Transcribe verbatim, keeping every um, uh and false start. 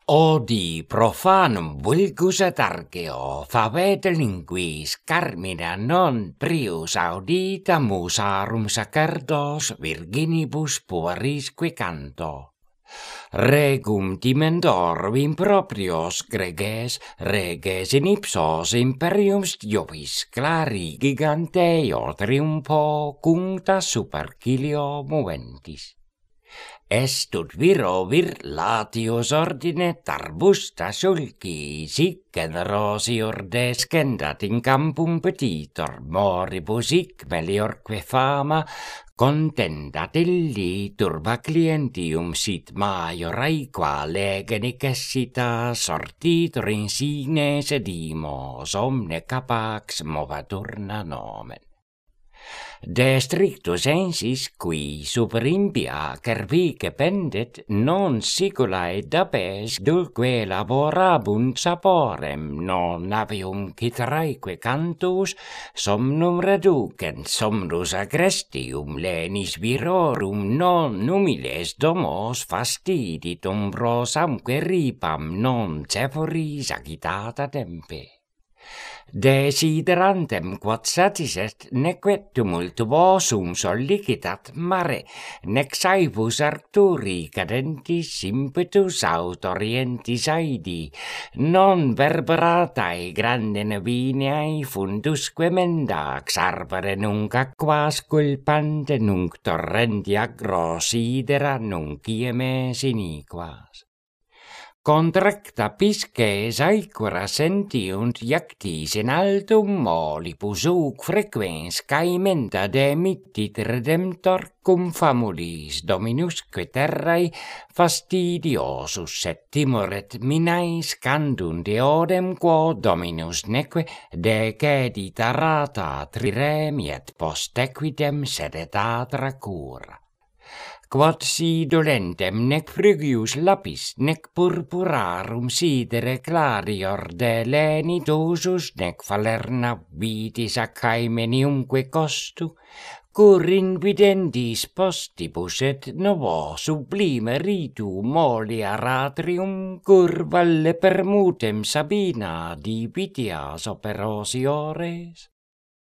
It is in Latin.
Odi profanum vulgus et argeo favete linguis carmina non prius audita musarum sacerdos virginibus puerisque canto. Regum timendor improprios greges reges in ipsos imperium stiovis clari giganteo triumpo cuncta super Cilio moventis. Estut viro vir latius ordine tarbusta sulci sic generosior descendat in campum petitor moribus hic meliorque fama contendat illi turba clientium sit major aequa lege necessita sortitur insine sedimos omne capax movaturna nomen. De strictus ensis qui super impia cervice pendet non siculae dabes dulque laborabunt saporem non avium citaraeque cantus somnum reducent somnus agrestium lenis virorum non numiles domos fastiditum prosamque ripam non ceforis agitata tempe. Desiderantem quod satisest neque tumultuosum sollicitat mare, nec saevus Arturi cadentis impetus aut orientis aedi, non verberatae grande nevineae fundusque mendax arbore nunc aquas culpante nunc torrenti agro sidera nunc iemes iniquas. Contracta pisces aequora sentiunt iactis in altum molibus uc frequens caementa demittit redemptor cum famulis dominusque terrae fastidiosus et timoret minais candunt eodem quo dominus neque decedit arata triremi et post equitem sedetatra cura. Quod si dolentem nec frugius lapis nec purpurarum sidere clarior de lenitosus nec falerna vitis ac aemeniumque costu, cur invidendis postibus et novo sublime ritu molia ratrium cur valle permutem Sabina divitias operosiores.